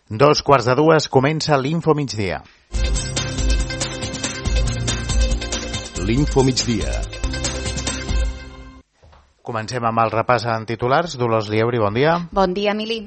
2:15 comença l'Info Migdia. L'Info Migdia. Comencem amb el repàs en titulars. Dolors Lieuri, bon dia. Bon dia, Emili.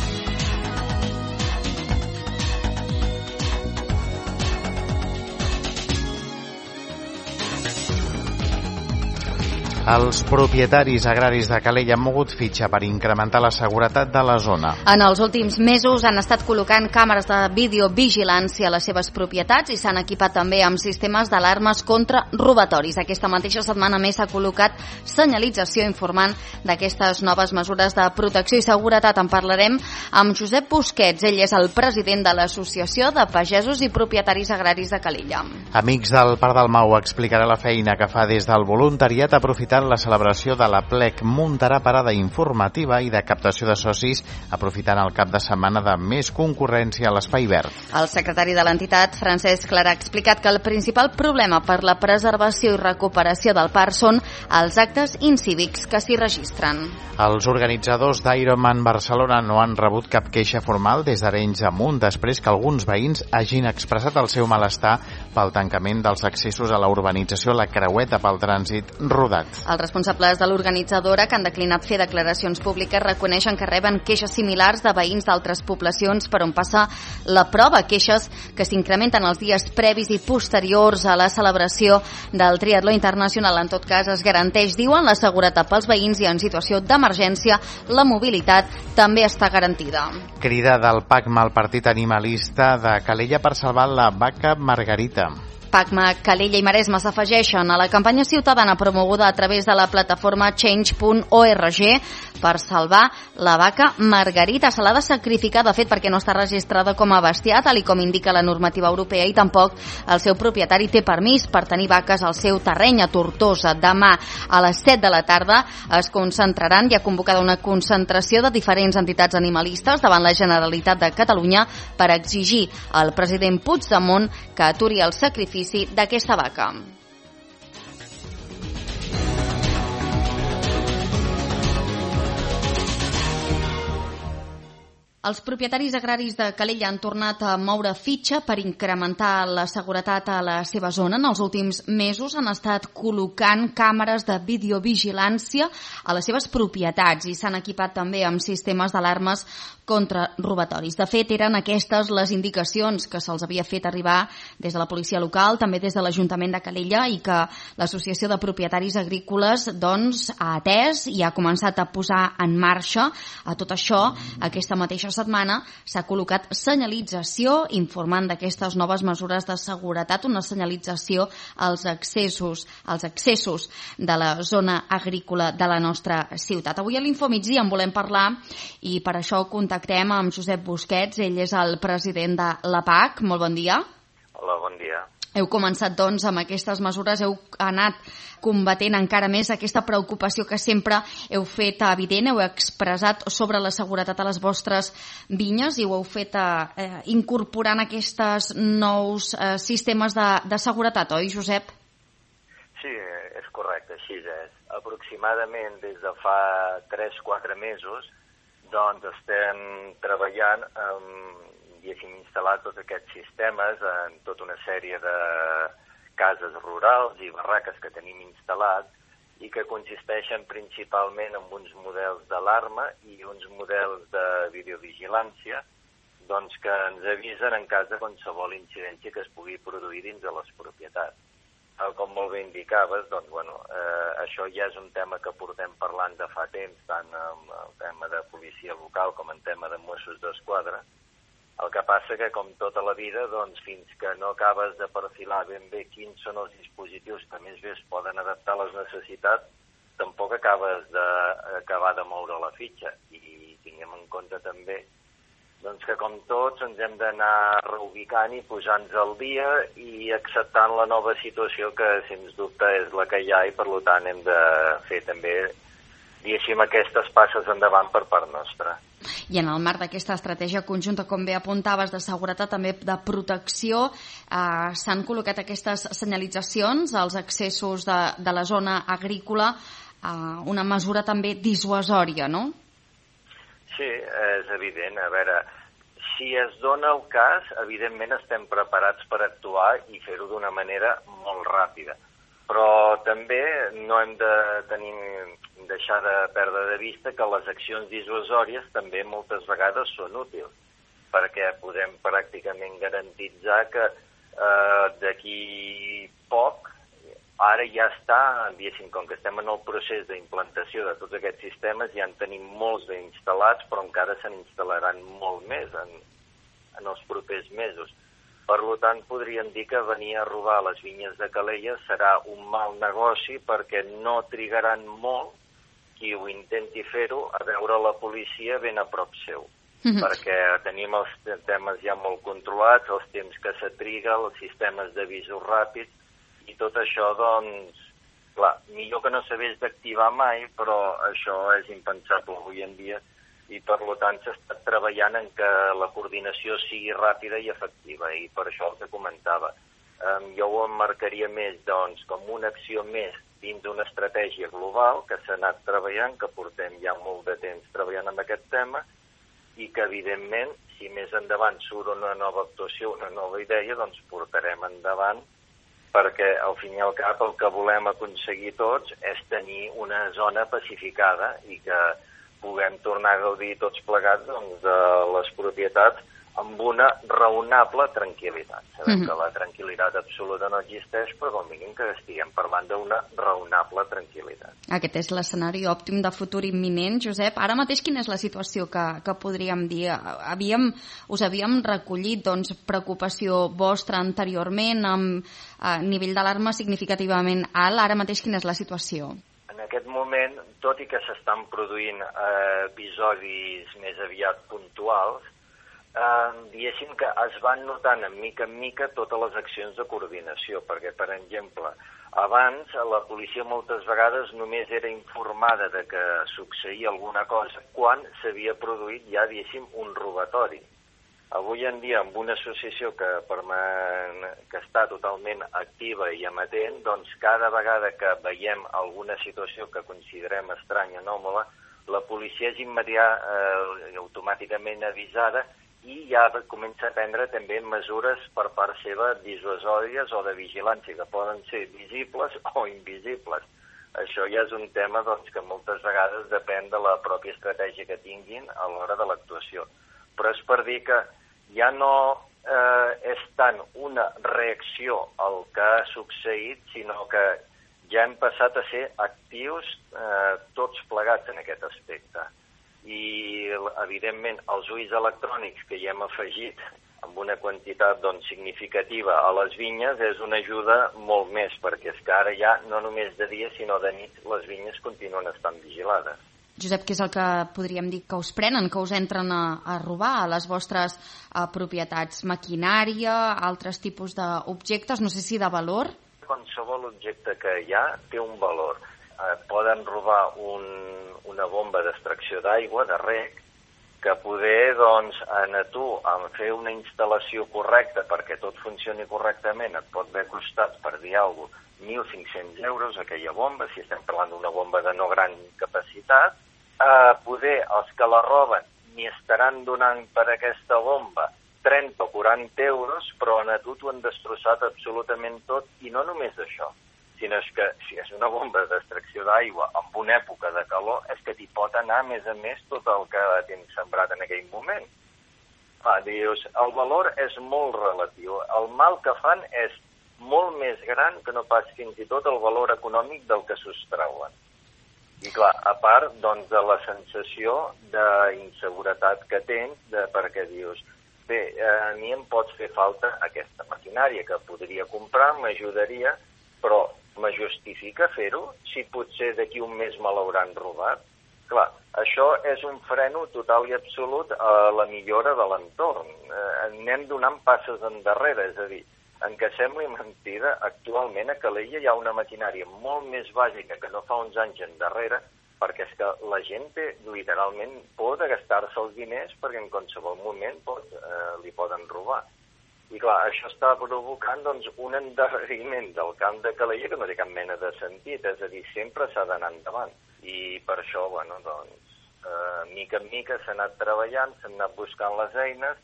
Els propietaris agraris de Calella han mogut fitxa per incrementar la seguretat de la zona. En els últims mesos han estat col·locant càmeres de videovigilància a les seves propietats i s'han equipat també amb sistemes d'alarmes contra robatoris. Aquesta mateixa setmana més s'ha col·locat senyalització informant d'aquestes noves mesures de protecció i seguretat. En parlarem amb Josep Busquets. Ell és el president de l'Associació de Pagesos i Propietaris Agraris de Calella. Amics del Parc del Mau explicarà la feina que fa des del voluntariat aprofitant la celebració de la Plec. Muntarà parada informativa i de captació de socis, aprofitant el cap de setmana de més concurrència a l'Espai Verd. El secretari de l'entitat, Francesc Clarà, ha explicat que el principal problema per la preservació i recuperació del parc són els actes incívics que s'hi registren. Els organitzadors d'Ironman Barcelona no han rebut cap queixa formal des d'Arenys amunt, després que alguns veïns hagin expressat el seu malestar pel tancament dels accessos a la urbanització La Creueta pel trànsit rodat. Els responsables de l'organitzadora, que han declinat fer declaracions públiques, reconeixen que reben queixes similars de veïns d'altres poblacions per on passa la prova, queixes que s'incrementen els dies previs i posteriors a la celebració del triatló internacional. En tot cas, es garanteix, diuen, la seguretat pels veïns i en situació d'emergència la mobilitat també està garantida. Crida del PACMA al Partit Animalista de Calella per salvar la vaca Margarita. PACMA, Calella i Maresme s'afegeixen a la campanya ciutadana promoguda a través de la plataforma change.org per salvar la vaca Margarita. Se l'ha de sacrificar, de fet, perquè no està registrada com a bestiar, tal com indica la normativa europea, i tampoc el seu propietari té permís per tenir vaques al seu terreny a Tortosa. Demà a les 7 de la tarda es concentraran, i ha convocada una concentració de diferents entitats animalistes davant la Generalitat de Catalunya per exigir al president Puigdemont que aturi el sacrifici d'aquesta vaca. Els propietaris agraris de Calella han tornat a moure fitxa per incrementar la seguretat a la seva zona. En els últims mesos han estat col·locant càmeres de videovigilància a les seves propietats i s'han equipat també amb sistemes d'alarmes contra robatoris. De fet, eren aquestes les indicacions que se'ls havia fet arribar des de la policia local, també des de l'Ajuntament de Calella, i que l'Associació de Propietaris Agrícoles ha atès i ha començat a posar en marxa. A tot això, aquesta mateixa setmana s'ha col·locat senyalització informant d'aquestes noves mesures de seguretat, una senyalització als accessos de la zona agrícola de la nostra ciutat. Avui a l'Info Migdia en volem parlar i per això contactem amb Josep Busquets. Ell és el president de la PAC. Molt bon dia. Hola, bon dia. Heu començat, doncs, amb aquestes mesures, heu anat combatent encara més aquesta preocupació que sempre heu fet evident, heu expressat sobre la seguretat a les vostres vinyes i ho heu fet incorporant aquests nous sistemes de seguretat, oi, Josep? Sí, és correcte, així és. Aproximadament des de fa 3-4 mesos doncs estem treballant diguéssim, instal·lar tots aquests sistemes en tota una sèrie de cases rurals i barraques que tenim instal·lats i que consisteixen principalment en uns models d'alarma i uns models de videovigilància doncs, que ens avisen en cas de qualsevol incidència que es pugui produir dins de les propietats. Com molt bé indicaves, doncs, això ja és un tema que portem parlant de fa temps, tant en el tema de policia local com en tema de Mossos d'Esquadra. El que passa que, com tota la vida, doncs, fins que no acabes de perfilar ben bé quins són els dispositius que més bé es poden adaptar a les necessitats, tampoc acabes d'acabar de moure la fitxa. I tinguem en compte també doncs que, com tots, ens hem d'anar reubicant i posant-nos al dia i acceptant la nova situació que, sens dubte, és la que hi ha i, per tant, hem de fer també, diguéssim, aquestes passes endavant per part nostra. I en el marc d'aquesta estratègia conjunta, com bé apuntaves, de seguretat, també de protecció, s'han col·locat aquestes senyalitzacions als accessos de la zona agrícola, una mesura també dissuasòria, no? Sí, és evident. A veure, si es dona el cas, evidentment estem preparats per actuar i fer-ho d'una manera molt ràpida. Però també no hem de deixar de perdre de vista que les accions dissuasòries també moltes vegades són útils, perquè podem pràcticament garantitzar que d'aquí poc, ara ja està, diguéssim, com que estem en el procés d'implantació de tots aquests sistemes, ja en tenim molts instal·lats, però encara se n'instal·laran molt més en els propers mesos. Per tant, podríem dir que venir a robar les vinyes de Calella serà un mal negoci perquè no trigaran molt qui ho intenti fer-ho a veure la policia ben a prop seu. Perquè tenim els temes ja molt controlats, els temps que se triga, els sistemes d'avisos ràpids, i tot això, doncs, clar, millor que no s'hagués d'activar mai, però això és impensable avui en dia, i per tant s'ha estat treballant en que la coordinació sigui ràpida i efectiva, i per això el que comentava. Jo ho emmarcaria més, doncs, com una acció més dins d'una estratègia global que s'ha anat treballant, que portem ja molt de temps treballant amb aquest tema, i que, evidentment, si més endavant surt una nova actuació, una nova idea, doncs portarem endavant, perquè, al fin i al cap, el que volem aconseguir tots és tenir una zona pacificada i que puguem tornar a gaudir tots plegats de les propietats amb una raonable tranquil·litat. Sabem que la tranquil·litat absoluta no existeix, però com mínim que estiguem parlant d'una raonable tranquil·litat. Aquest és l'escenari òptim de futur imminent. Josep, ara mateix quina és la situació que podríem dir? Us havíem recollit preocupació vostra anteriorment amb nivell d'alarma significativament alt. Ara mateix quina és la situació? En aquest moment, tot i que s'estan produint episodis més aviat puntuals, diguéssim que es van notant en mica totes les accions de coordinació, perquè, per exemple, abans la policia moltes vegades només era informada de que succeïa alguna cosa quan s'havia produït ja, diguéssim, un robatori. Avui en dia, amb una associació que està totalment activa i amatent, doncs cada vegada que veiem alguna situació que considerem estranya, anòmala, la policia és automàticament avisada i ja comença a prendre també mesures per part seva dissuasòries o de vigilància, que poden ser visibles o invisibles. Això ja és un tema que moltes vegades depèn de la pròpia estratègia que tinguin a l'hora de l'actuació. Però és per dir que ja no és tant una reacció al que ha succeït, sinó que ja hem passat a ser actius tots plegats en aquest aspecte. I, evidentment, els ulls electrònics que hi hem afegit amb una quantitat significativa a les vinyes és una ajuda molt més, perquè és que ara ja no només de dia sinó de nit les vinyes continuen estant vigilades. Josep, què és el que podríem dir que us prenen, que us entren a robar a les vostres propietats? Maquinària, altres tipus d'objectes, no sé si de valor? Qualsevol objecte que hi ha té un valor. Poden robar una bomba d'extracció d'aigua, de rec, que poder, en fer una instal·lació correcta perquè tot funcioni correctament et pot haver costat, per dir alguna cosa, 1.500 euros aquella bomba, si estem parlant d'una bomba de no gran capacitat. Poder els que la roben n'hi estaran donant per aquesta bomba 30 o 40 euros, però a tu t'ho han destrossat absolutament tot, i no només això, sinó que si és una bomba d'extracció d'aigua en una època de calor, és que t'hi pot anar, a més, tot el que tens sembrat en aquell moment. Dius, el valor és molt relatiu. El mal que fan és molt més gran que no pas fins i tot el valor econòmic del que sostrauen. I clar, a part de la sensació d'inseguretat que tens, perquè dius, bé, a mi em pot fer falta aquesta maquinària que podria comprar, m'ajudaria, però me justifica fer-ho si potser d'aquí un mes me l'hauran robat? Clar, això és un freno total i absolut a la millora de l'entorn. Anem donant passes endarrere, és a dir, en què sembli mentida, actualment a Calella hi ha una maquinària molt més bàsica que no fa uns anys endarrere, perquè és que la gent té literalment por de gastar-se els diners perquè en qualsevol moment li poden robar. I clar, això està provocant un endarreriment del camp de Calella que no té cap mena de sentit, és a dir, sempre s'ha d'anar endavant. I per això, mica en mica s'ha anat treballant, s'han anat buscant les eines,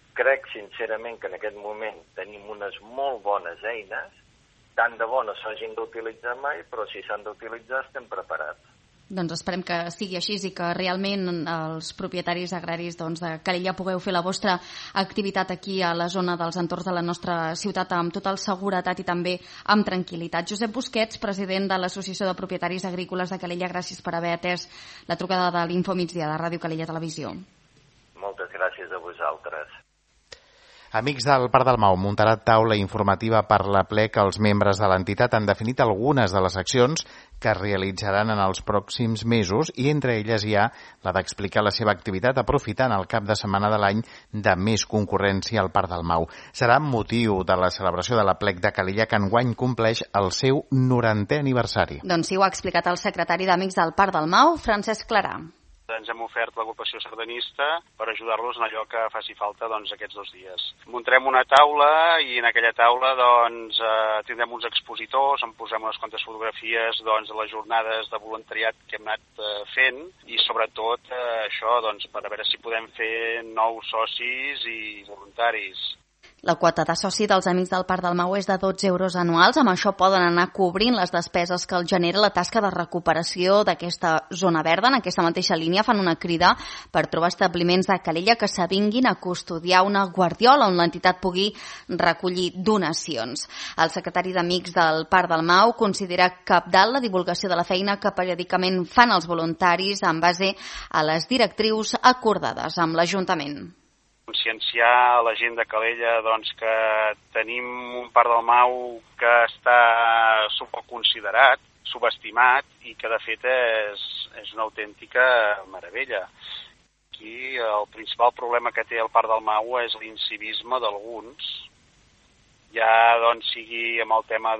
crec sincerament que en aquest moment tenim unes molt bones eines, tant de bo no s'hagin d'utilitzar mai, però si s'han d'utilitzar estem preparats. Doncs esperem que sigui així i que realment els propietaris agraris de Calella pugueu fer la vostra activitat aquí a la zona dels entorns de la nostra ciutat amb total seguretat i també amb tranquil·litat. Josep Busquets, president de l'Associació de Propietaris Agrícoles de Calella, gràcies per haver atès la trucada de l'Info Migdia de Ràdio Calella Televisió. Moltes gràcies a vosaltres. Amics del Parc del Mau muntarà taula informativa per la ple que els membres de l'entitat han definit algunes de les accions que es realitzaran en els pròxims mesos i entre elles hi ha la d'explicar la seva activitat aprofitant el cap de setmana de l'any de més concurrència al Parc del Mau. Serà motiu de la celebració de la plec de Calella que enguany compleix el seu 90è aniversari. Doncs sí, ho ha explicat el secretari d'Amics del Parc del Mau, Francesc Clarà. Ens hem ofert l'agrupació sardanista per ajudar-los en allò que faci falta aquests 2 dies. Muntarem una taula i en aquella taula tindrem uns expositors, en posem unes quantes fotografies de les jornades de voluntariat que hem anat fent i sobretot això per a veure si podem fer nous socis i voluntaris. La quota de soci dels Amics del Parc del Mau és de 12 euros anuals. Amb això poden anar cobrint les despeses que els genera la tasca de recuperació d'aquesta zona verda. En aquesta mateixa línia fan una crida per trobar establiments de Calella que s'avinguin a custodiar una guardiola on l'entitat pugui recollir donacions. El secretari d'Amics del Parc del Mau considera cabdal la divulgació de la feina que periòdicament fan els voluntaris en base a les directrius acordades amb l'Ajuntament. Conscienciar la gent de Calella que tenim un Parc del Mau que està poc considerat, subestimat i que de fet és una autèntica meravella. Aquí el principal problema que té el Parc del Mau és l'incivisme d'alguns, ja sigui amb el tema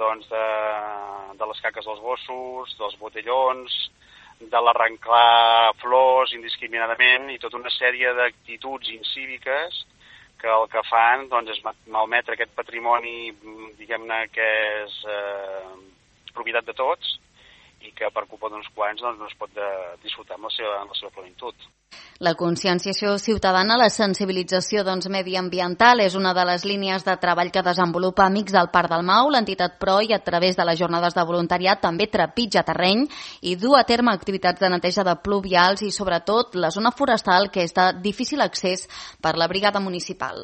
de les caques dels gossos, dels botellons, de l'arrencar flors indiscriminadament i tota una sèrie d'actituds incíviques que el que fan és malmetre aquest patrimoni, diguem-ne, que és propietat de tots i que per culpa d'uns quants no es pot disfrutar en la seva plenitud. La conscienciació ciutadana, la sensibilització mediambiental és una de les línies de treball que desenvolupa Amics del Parc del Mau. L'entitat PROI, a través de les jornades de voluntariat, també trepitja terreny i du a terme activitats de neteja de pluvials i, sobretot, la zona forestal, que és de difícil accés per la brigada municipal.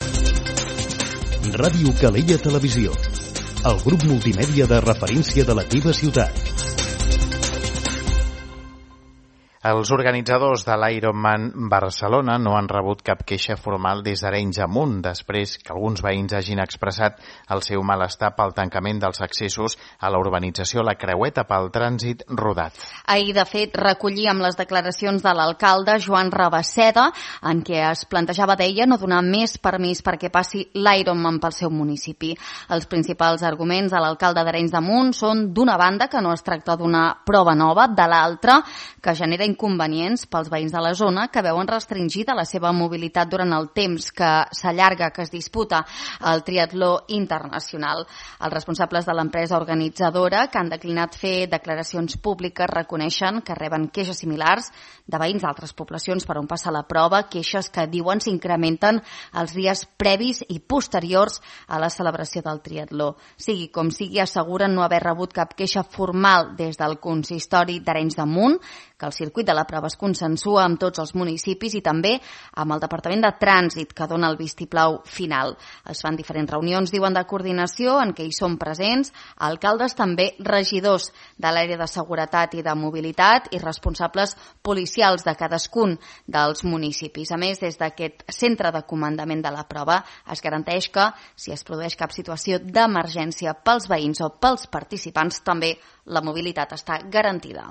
Ràdio Calella Televisió, el grup multimèdia de referència de la teva ciutat. Els organitzadors de l'Ironman Barcelona no han rebut cap queixa formal des d'Arenys amunt, després que alguns veïns hagin expressat el seu malestar pel tancament dels accessos a la urbanització La Creueta pel trànsit rodat. Ahir, de fet, recollíem les declaracions de l'alcalde Joan Rabasseda, en què es plantejava, deia, no donar més permís perquè passi l'Ironman pel seu municipi. Els principals arguments de l'alcalde d'Arenys de Munt són, d'una banda, que no es tracta d'una prova nova, de l'altra, que genera inconvenients pels veïns de la zona que veuen restringida la seva mobilitat durant el temps que s'allarga, que es disputa el triatló internacional. Els responsables de l'empresa organitzadora, que han declinat fer declaracions públiques, reconeixen que reben queixes similars de veïns d'altres poblacions per on passa la prova, queixes que diuen s'incrementen els dies previs i posteriors a la celebració del triatló. Sigui com sigui, asseguren no haver rebut cap queixa formal des del consistori d'Arenys de Munt, que el circuit de la prova es consensua amb tots els municipis i també amb el Departament de Trànsit, que dona el vistiplau final. Es fan diferents reunions, diuen, de coordinació en què hi són presents alcaldes, també regidors de l'àrea de seguretat i de mobilitat i responsables policials de cadascun dels municipis. A més, des d'aquest centre de comandament de la prova es garanteix que, si es produeix cap situació d'emergència pels veïns o pels participants, també la mobilitat està garantida.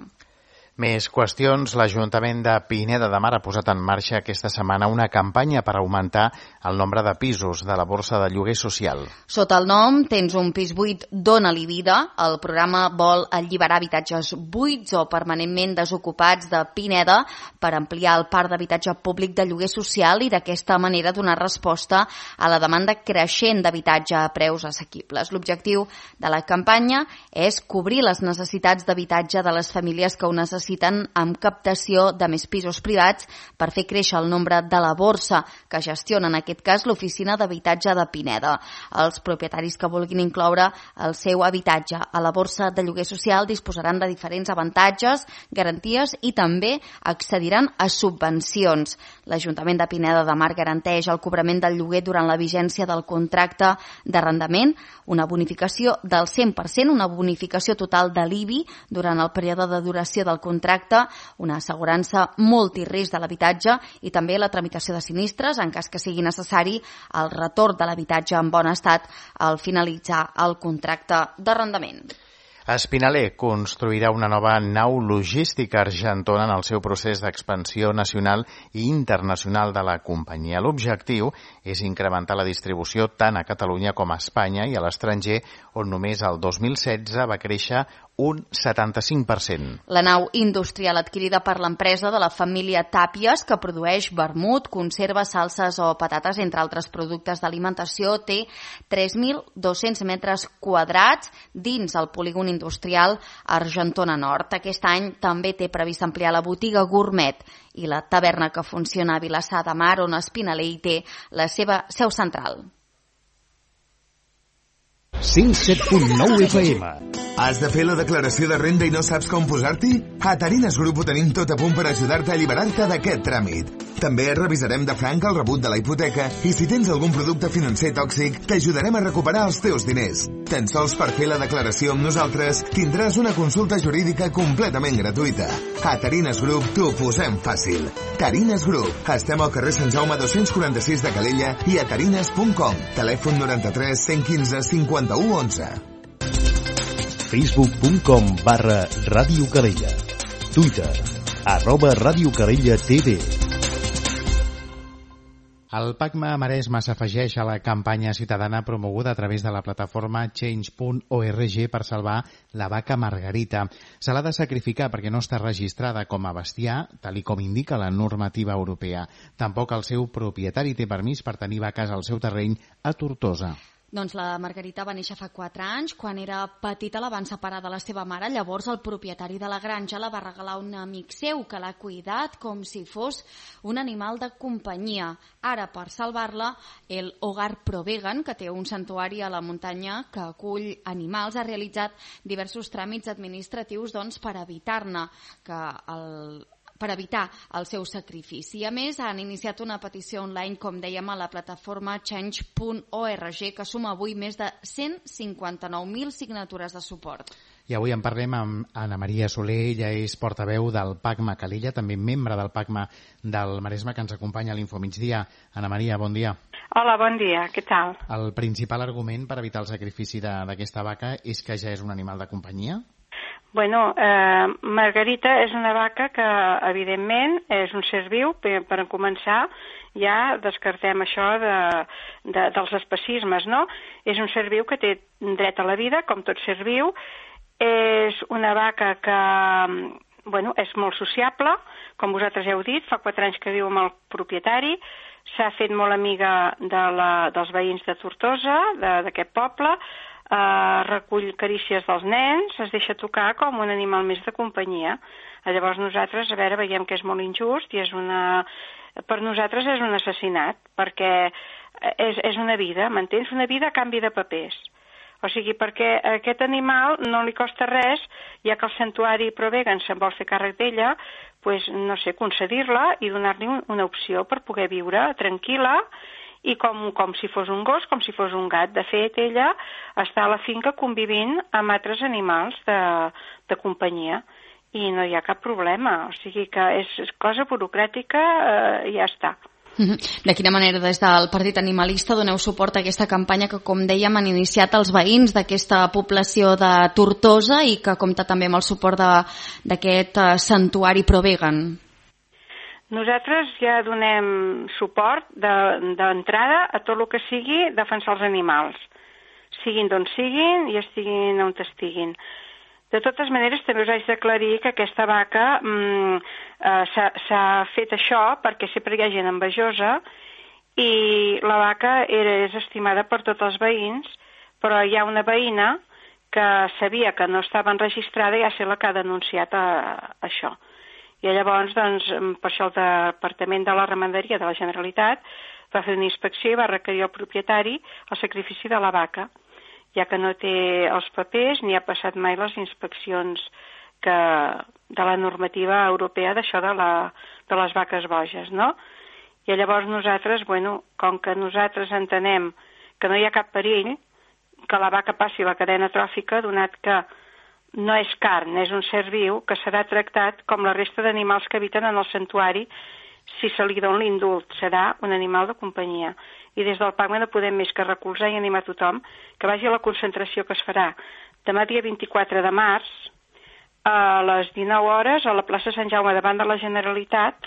Més qüestions. L'Ajuntament de Pineda de Mar ha posat en marxa aquesta setmana una campanya per augmentar el nombre de pisos de la borsa de lloguer social. Sota el nom Tens un pis buit, dona-li vida. El programa vol alliberar habitatges buits o permanentment desocupats de Pineda per ampliar el parc d'habitatge públic de lloguer social i d'aquesta manera donar resposta a la demanda creixent d'habitatge a preus assequibles. L'objectiu de la campanya és cobrir les necessitats d'habitatge de les famílies que ho necessiten necessiten amb captació de més pisos privats per fer créixer el nombre de la borsa, que gestiona en aquest cas l'oficina d'habitatge de Pineda. Els propietaris que vulguin incloure el seu habitatge a la borsa de lloguer social disposaran de diferents avantatges, garanties i també accediran a subvencions. L'Ajuntament de Pineda de Mar garanteix el cobrament del lloguer durant la vigència del contracte d'arrendament, una bonificació del 100%, una bonificació total de l'IBI durant el període de duració del contracte, una assegurança multirisc de l'habitatge i també la tramitació de sinistres en cas que sigui necessari el retorn de l'habitatge en bon estat al finalitzar el contracte d'arrendament. Spinaler construirà una nova nau logística argentona en el seu procés d'expansió nacional i internacional de la companyia. L'objectiu és incrementar la distribució tant a Catalunya com a Espanya i a l'estranger, on només el 2016 va créixer un 75%. La nau industrial adquirida per l'empresa de la família Tàpies, que produeix vermut, conserves, salses o patates, entre altres productes d'alimentació, té 3.200 metres quadrats dins el polígon industrial Argentona Nord. Aquest any també té previst ampliar la botiga gourmet i la taverna que funciona a Vilassar de Mar, on Spinaler hi té la seva seu central. 107.9 FM. Has de fer la declaració de renda i no saps com posar-t'hi? A Tarines Group ho tenim tot a punt per ajudar-te a alliberar-te d'aquest tràmit. També revisarem de franc el rebut de la hipoteca i si tens algun producte financer tòxic, t'ajudarem a recuperar els teus diners. Tan sols per fer la declaració amb nosaltres tindràs una consulta jurídica completament gratuïta. A Tarines Group t'ho posem fàcil. Tarines Group. Estem al carrer Sant Jaume 246 de Calella i a tarines.com. Telèfon 93 115 51 11. Facebook.com/Ràdio Calella. Twitter @Ràdio Calella TV. El PACMA Maresme s'afegeix a la campanya ciutadana promoguda a través de la plataforma Change.org per salvar la vaca Margarita. Se l'ha de sacrificar perquè no està registrada com a bestiar, tal i com indica la normativa europea. Tampoc el seu propietari té permís per tenir vaques al seu terreny a Tortosa. Doncs la Margarita va néixer fa 4 anys. Quan era petita la van separar de la seva mare. Llavors el propietari de la granja la va regalar a un amic seu que l'ha cuidat com si fos un animal de companyia. Ara, per salvar-la, el Hogar Pro Vegan, que té un santuari a la muntanya que acull animals, ha realitzat diversos tràmits administratius per evitar-ne per evitar el seu sacrifici. A més, han iniciat una petició online, com dèiem, a la plataforma Change.org, que suma avui més de 159.000 signatures de suport. I avui en parlem amb Anna Maria Soler, ella és portaveu del PACMA Calella, també membre del PACMA del Maresme, que ens acompanya a l'Infomigdia. Anna Maria, bon dia. Hola, bon dia, què tal? El principal argument per evitar el sacrifici d'aquesta vaca és que ja és un animal de companyia? Bueno, Margarita és una vaca que, evidentment, és un ser viu. Per començar, ja descartem això dels especismes, no? És un ser viu que té dret a la vida, com tot ser viu. És una vaca que, bueno, és molt sociable, com vosaltres heu dit, fa 4 anys que viu amb el propietari, s'ha fet molt amiga dels veïns de Tortosa, d'aquest poble, recull carícies dels nens, es deixa tocar com un animal més de companyia. Llavors nosaltres, a veure, veiem que és molt injust i per nosaltres és un assassinat, perquè és una vida, m'entens? Una vida a canvi de papers. O sigui, perquè a aquest animal no li costa res, ja que el santuari Pro Vegan se'n vol fer càrrec d'ella, doncs, no sé, concedir-la i donar-li una opció per poder viure tranquil·la i com si fos un gos, com si fos un gat. De fet, ella està a la finca convivint amb altres animals de companyia i no hi ha cap problema. O sigui que és cosa burocràtica i ja està. De quina manera des del Partit Animalista doneu suport a aquesta campanya que, com dèiem, han iniciat els veïns d'aquesta població de Tortosa i que compta també amb el suport d'aquest santuari Pro Vegan? Nosaltres ja donem suport d'entrada a tot el que sigui defensar els animals, siguin d'on siguin i estiguin on estiguin. De totes maneres, també us haig d'aclarir que aquesta vaca s'ha fet això perquè sempre hi ha gent envejosa i la vaca és estimada per tots els veïns, però hi ha una veïna que sabia que no estava enregistrada i ha estat la que ha denunciat això. I llavors, doncs, per això el Departament de la Ramaderia de la Generalitat va fer una inspecció i va requerir al propietari el sacrifici de la vaca, ja que no té els papers ni ha passat mai les inspeccions de la normativa europea d'això de les vaques boges, no? I llavors nosaltres, com que nosaltres entenem que no hi ha cap perill que la vaca passi la cadena tròfica, donat que no és carn, és un ser viu que serà tractat com la resta d'animals que habiten en el santuari. Si se li dona l'indult, serà un animal de companyia. I des del PACMA no podem més que recolzar i animar tothom que vagi a la concentració que es farà demà dia 24 de març a les 19 hores a la plaça Sant Jaume davant de la Generalitat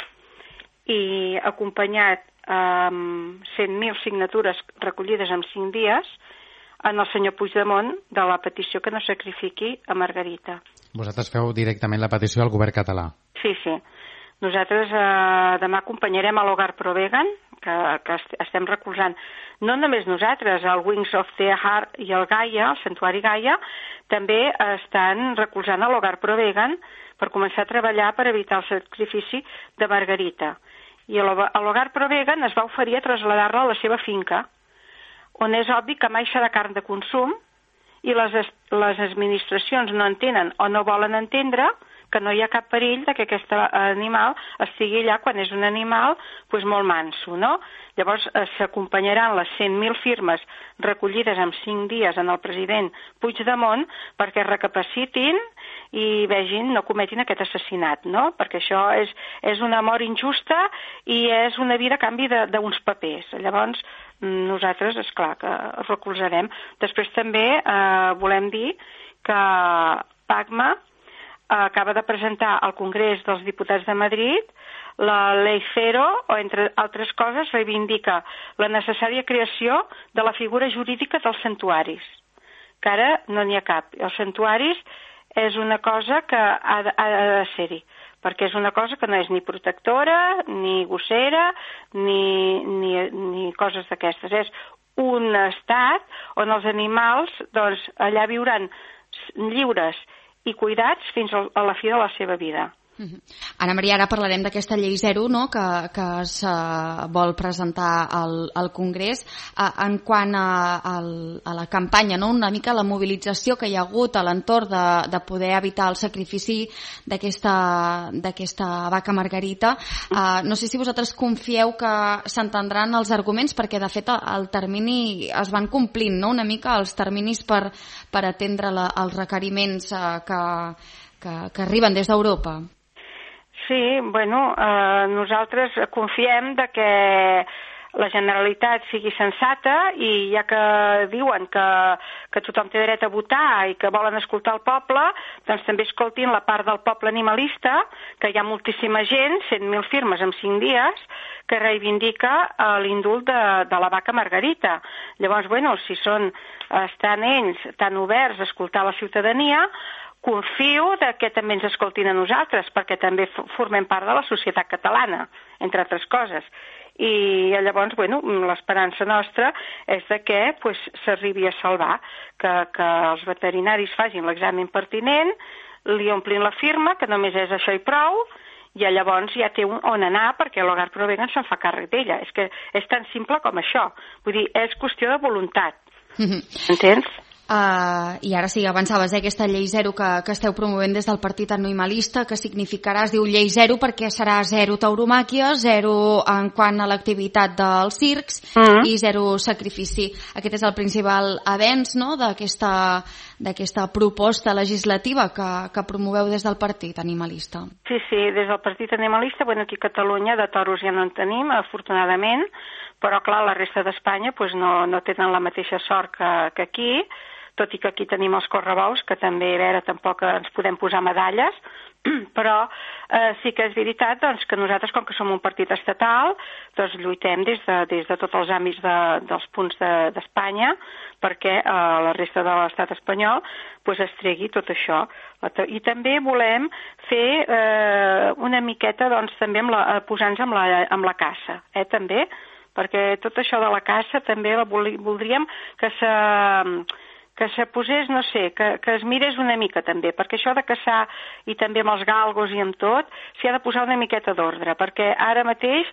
i acompanyat amb 100.000 signatures recollides en 5 dies en el senyor Puigdemont de la petició que no sacrifiqui a Margarita. Vosaltres feu directament la petició al govern català? Sí. Nosaltres demà acompanyarem a l'Hogar Pro Vegan, que estem recolzant. No només nosaltres, el Wings of the Heart i el Gaia, el Santuari Gaia, també estan recolzant a l'Hogar Pro Vegan per començar a treballar per evitar el sacrifici de Margarita. I l'Hogar Pro Vegan es va oferir a traslladar-la a la seva finca, on és obvi que mai serà carn de consum i les administracions no entenen o no volen entendre que no hi ha cap perill de que aquest animal estigui allà quan és un animal molt manso, no? Llavors s'acompanyaran les 100.000 firmes recollides en 5 dies en el president Puigdemont perquè recapacitin i vegin, no cometin aquest assassinat, no? Perquè això és una mort injusta i és una vida a canvi d'uns papers. Llavors, nosaltres, esclar, que recolzarem. Després també volem dir que PACMA acaba de presentar al Congrés dels Diputats de Madrid la Ley Cero, o entre altres coses reivindica la necessària creació de la figura jurídica dels santuaris, que ara no n'hi ha cap. Els santuaris és una cosa que ha de ser-hi, perquè és una cosa que no és ni protectora, ni gossera, ni coses d'aquestes. És un estat on els animals allà viuran lliures i cuidats fins a la fi de la seva vida. Anna Maria, ara parlarem d'aquesta llei 0, no?, que es vol presentar al Congrés. En quant a la campanya, no?, una mica la mobilització que hi ha hagut a l'entorn de poder evitar el sacrifici d'aquesta vaca Margarita, no sé si vosaltres confieu que s'entendran els arguments, perquè de fet el termini es van complint, no?, una mica els terminis per atendre els requeriments que arriben des d'Europa. Sí, nosaltres confiem que la Generalitat sigui sensata i ja que diuen que tothom té dret a votar i que volen escoltar el poble, doncs també escoltin la part del poble animalista, que hi ha moltíssima gent, 100.000 firmes en 5 dies, que reivindica l'indult de la vaca Margarita. Llavors, si estan ells tan oberts a escoltar la ciutadania, confio que també ens escoltin a nosaltres, perquè també formem part de la societat catalana, entre altres coses. I llavors, l'esperança nostra és que s'arribi a salvar, que els veterinaris facin l'examen pertinent, li omplin la firma, que només és això i prou, i llavors ja té on anar perquè l'Hogar Pro Vegan se'n fa càrrec d'ella. És que és tan simple com això. Vull dir, és qüestió de voluntat. Entens? I ara sí, avançaves, aquesta llei 0 que esteu promovent des del Partit Animalista, que significarà, es diu llei 0 perquè serà 0 tauromàquia, 0 en quant a l'activitat dels circs i 0 sacrifici. Aquest és el principal avenç, no?, d'aquesta proposta legislativa que promoveu des del Partit Animalista. Sí, des del Partit Animalista, aquí a Catalunya de toros ja no en tenim, afortunadament, però clar, la resta d'Espanya no tenen la mateixa sort que aquí, tot i que aquí tenim els correbous, que també, tampoc ens podem posar medalles, però sí que és veritat que nosaltres, com que som un partit estatal, lluitem des de tots els àmbits dels punts d'Espanya perquè la resta de l'estat espanyol es tregui tot això. I també volem fer una miqueta també posar-nos amb la caça, també, perquè tot això de la caça també voldríem que que se posés, no sé, que es mirés una mica també, perquè això de caçar i també amb els galgos i amb tot, s'hi ha de posar una miqueta d'ordre, perquè ara mateix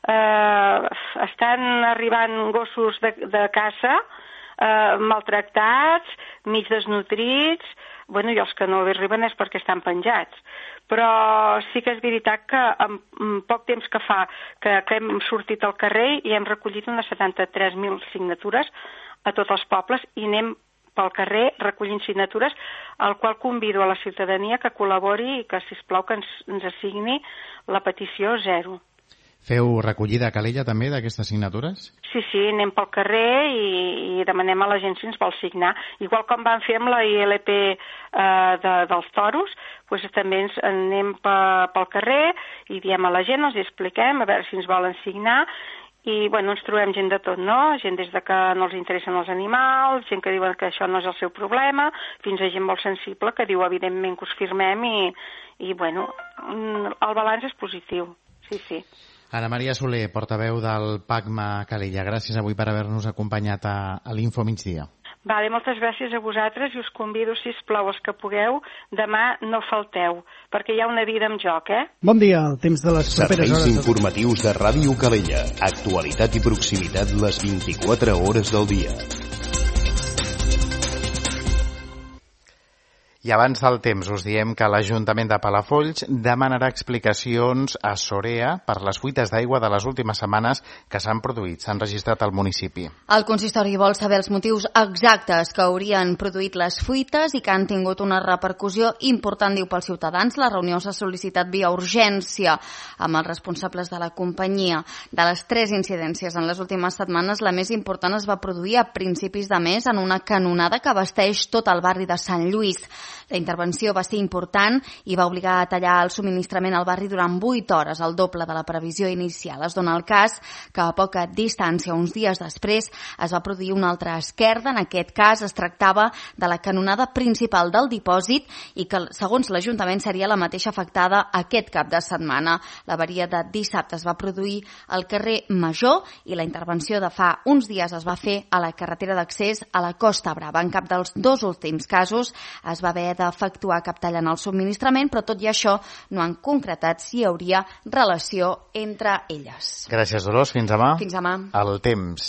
estan arribant gossos de caça maltractats, mig desnutrits, i els que no arriben és perquè estan penjats. Però sí que és veritat que en poc temps que fa que hem sortit al carrer i hem recollit unes 73.000 signatures a tots els pobles i anem pel carrer recollint signatures, al qual convido a la ciutadania que col·labori i que, sisplau, que ens assigni la petició 0. Feu recollida a Calella també d'aquestes signatures? Sí, anem pel carrer i demanem a la gent si ens vol signar. Igual com vam fer amb la ILP dels toros, doncs també anem pel carrer i diem a la gent, els expliquem, a veure si ens volen signar. I, ens trobem gent de tot, no? Gent des de que no els interessen els animals, gent que diuen que això no és el seu problema, fins a gent molt sensible que diu, evidentment, que us firmem i el balanç és positiu, sí. Ana Maria Soler, portaveu del PACMA Calella, gràcies avui per haver-nos acompanyat a l'Info Migdia. Vale, moltes gràcies a vosaltres i us convido, sisplau, els que pugueu, demà no falteu, perquè hi ha una vida en joc, Bon dia, el temps de les properes hores. Serveis informatius de Ràdio Calella. Actualitat i proximitat les 24 hores del dia. I abans del temps us diem que l'Ajuntament de Palafolls demanarà explicacions a Sorea per les fuites d'aigua de les últimes setmanes que s'han produït, s'han registrat al municipi. El consistori vol saber els motius exactes que haurien produït les fuites i que han tingut una repercussió important, diu, pels ciutadans. La reunió s'ha sol·licitat via urgència amb els responsables de la companyia. De les 3 incidències en les últimes setmanes, la més important es va produir a principis de mes en una canonada que abasteix tot el barri de Sant Lluís. La intervenció va ser important i va obligar a tallar el subministrament al barri durant 8 hores, el doble de la previsió inicial. Es dona el cas que a poca distància, uns dies després, es va produir una altra esquerda. En aquest cas es tractava de la canonada principal del dipòsit i que, segons l'Ajuntament, seria la mateixa afectada aquest cap de setmana. L'avaria de dissabte es va produir al carrer Major i la intervenció de fa uns dies es va fer a la carretera d'accés a la Costa Brava. En cap dels 2 últims casos es va haver d'efectuar cap tall en el subministrament, però tot i això no han concretat si hi hauria relació entre elles. Gràcies, Dolors. Fins demà. Fins demà. El temps.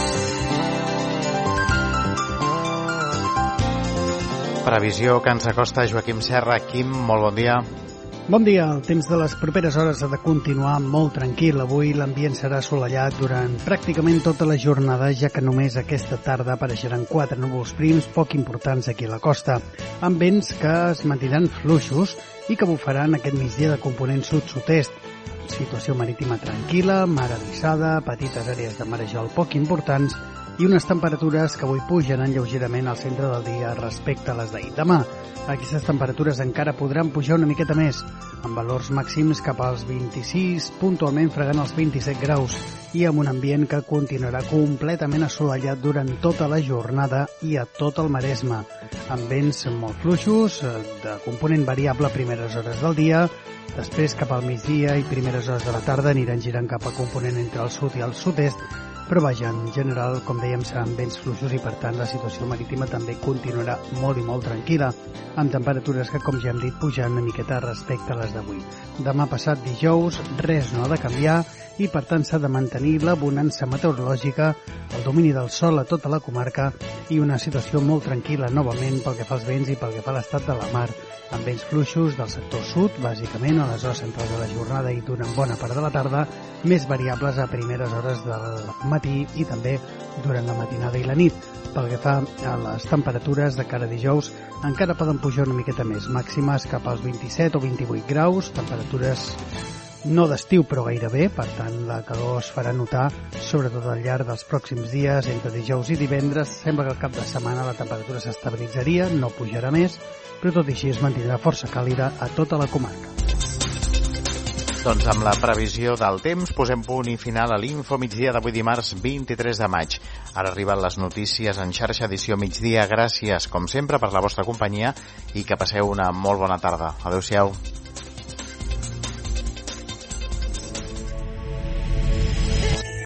Previsió que ens acosta Joaquim Serra. Quim, molt bon dia. Bon dia. El temps de les properes hores ha de continuar molt tranquil. Avui l'ambient serà assolellat durant pràcticament tota la jornada, ja que només aquesta tarda apareixeran 4 núvols prims poc importants aquí a la costa, amb vents que es mantindran fluixos i que bufaran aquest migdia de component sud-sud-est. Situació marítima tranquil·la, mar avissada, petites àrees de marejol poc importants i unes temperatures que avui pujaran lleugerament al centre del dia respecte a les d'ahir. Demà, aquestes temperatures encara podran pujar una miqueta més, amb valors màxims cap als 26, puntualment fregant els 27 graus, i amb un ambient que continuarà completament assolellat durant tota la jornada i a tot el Maresme, amb vents molt fluixos, de component variable a primeres hores del dia. Després, cap al migdia i primeres hores de la tarda, aniran girant cap a component entre el sud i el sud-est, però vaja, en general, com dèiem, seran vents fluixos i per tant la situació marítima també continuarà molt i molt tranquil·la, amb temperatures que, com ja hem dit, pujaran una miqueta respecte a les d'avui. Demà passat dijous, res no ha de canviar i per tant s'ha de mantenir la bonança meteorològica, el domini del sol a tota la comarca i una situació molt tranquil·la novament pel que fa als vents i pel que fa a l'estat de la mar, amb vents fluixos del sector sud, bàsicament a les hores centrals de la jornada i durant bona part de la tarda, més variables a primeres hores del matí i també durant la matinada i la nit. Pel que fa a les temperatures de cara a dijous, encara poden pujar una miqueta més, màximes cap als 27 o 28 graus, temperatures no d'estiu però gairebé, per tant la calor es farà notar sobretot al llarg dels pròxims dies, entre dijous i divendres. Sembla que al cap de setmana la temperatura s'estabilitzaria, no pujarà més, però tot i així es mantindrà força càlida a tota la comarca. Doncs amb la previsió del temps posem punt i final a l'Info Migdia d'avui dimarts 23 de maig. Ara arriben les notícies en xarxa edició migdia. Gràcies, com sempre, per la vostra companyia i que passeu una molt bona tarda. Adéu-siau.